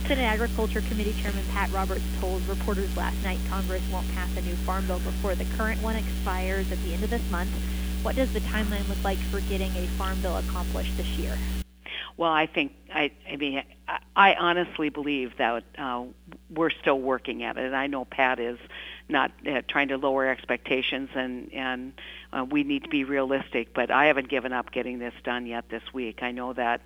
Senate Agriculture Committee Chairman Pat Roberts told reporters last night Congress won't pass a new farm bill before the current one expires at the end of this month. What does the timeline look like for getting a farm bill accomplished this year? Well, I honestly believe that we're still working at it. And I know Pat is not trying to lower expectations, and we need to be realistic. But I haven't given up getting this done yet this week. I know that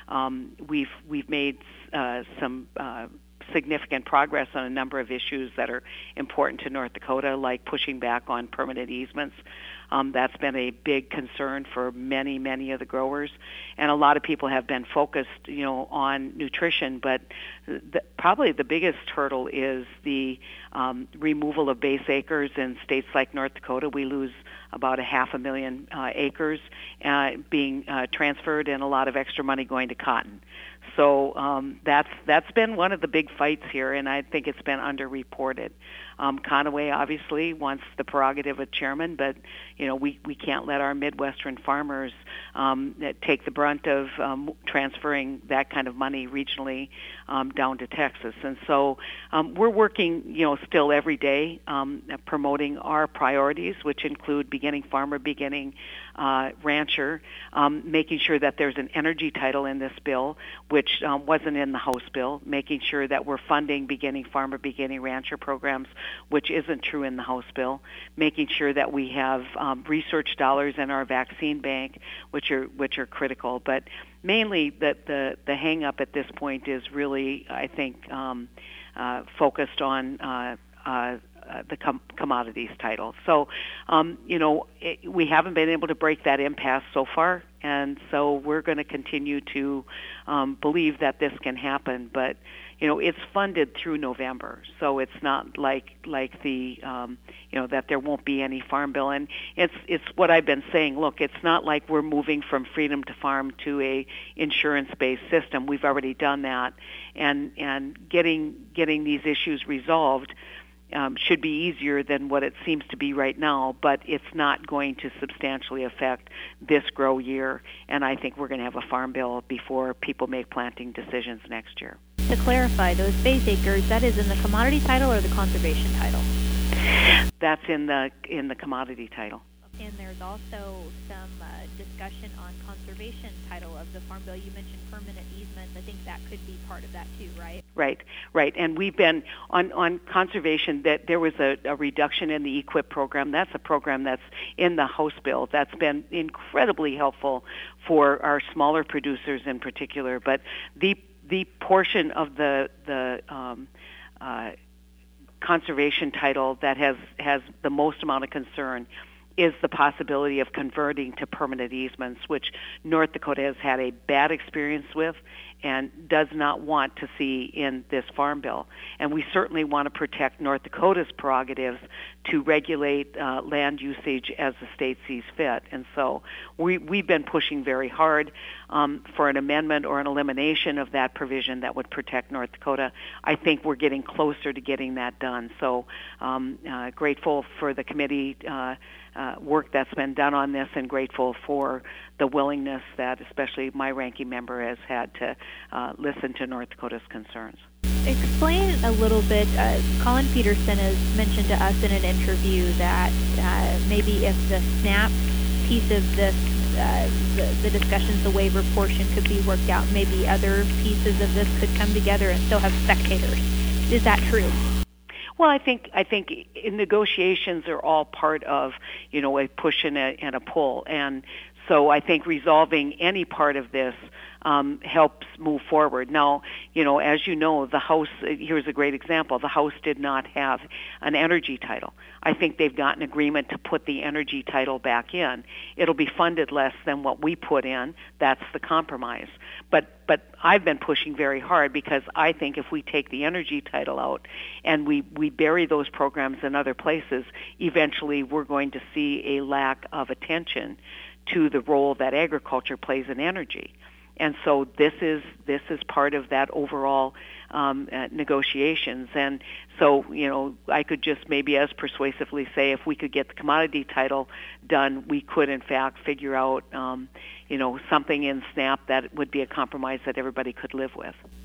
we've made some significant progress on a number of issues that are important to North Dakota, like pushing back on permanent easements. That's been a big concern for many of the growers, and a lot of people have been focused, on nutrition. But probably the biggest hurdle is the removal of base acres in states like North Dakota. We lose about 500,000 acres being transferred, and a lot of extra money going to cotton. So that's been one of the big fights here, and I think it's been underreported. Conaway obviously wants the prerogative of chairman, but we can't let our Midwestern farmers take the brunt of transferring that kind of money regionally down to Texas. And so we're working, still every day promoting our priorities, which include beginning farmer, beginning rancher, making sure that there's an energy title in this bill, which wasn't in the House bill, making sure that we're funding beginning farmer, beginning rancher programs, which isn't true in the House bill, making sure that we have research dollars in our vaccine bank, which are critical. But mainly the hang up at this point is really, I think, focused on the commodities title. So, we haven't been able to break that impasse so far, and so we're going to continue to believe that this can happen. But it's funded through November, so it's not like the that there won't be any farm bill. And it's what I've been saying. Look, it's not like we're moving from freedom to farm to a insurance-based system. We've already done that, and getting these issues resolved should be easier than what it seems to be right now, but it's not going to substantially affect this grow year, and I think we're going to have a farm bill before people make planting decisions next year. To clarify, those base acres, that is in the commodity title or the conservation title? That's in the commodity title. And there's also some discussion on conservation title of the farm bill. You mentioned permanent easements. I think that could be part of that too, right? Right. And we've been on conservation, that there was a reduction in the EQIP program. That's a program that's in the House bill. That's been incredibly helpful for our smaller producers in particular. But the portion of the conservation title that has the most amount of concern is the possibility of converting to permanent easements, which North Dakota has had a bad experience with and does not want to see in this farm bill. And we certainly want to protect North Dakota's prerogatives to regulate land usage as the state sees fit. And so we've been pushing very hard for an amendment or an elimination of that provision that would protect North Dakota. I think we're getting closer to getting that done. So grateful for the committee work that's been done on this, and grateful for the willingness that especially my ranking member has had to listen to North Dakota's concerns. Explain a little bit. Colin Peterson has mentioned to us in an interview that maybe if the SNAP piece of this, the discussions, the waiver portion could be worked out, maybe other pieces of this could come together and still have spectators. Is that true? Well, I think negotiations are all part of, a push and a pull, and so I think resolving any part of this helps move forward. Now, as you know, the House, here's a great example, the House did not have an energy title. I think they've got an agreement to put the energy title back in. It'll be funded less than what we put in. That's the compromise. But I've been pushing very hard, because I think if we take the energy title out and we bury those programs in other places, eventually we're going to see a lack of attention to the role that agriculture plays in energy. And so this is part of that overall negotiations. And so, I could just maybe as persuasively say, if we could get the commodity title done, we could in fact figure out, something in SNAP that would be a compromise that everybody could live with.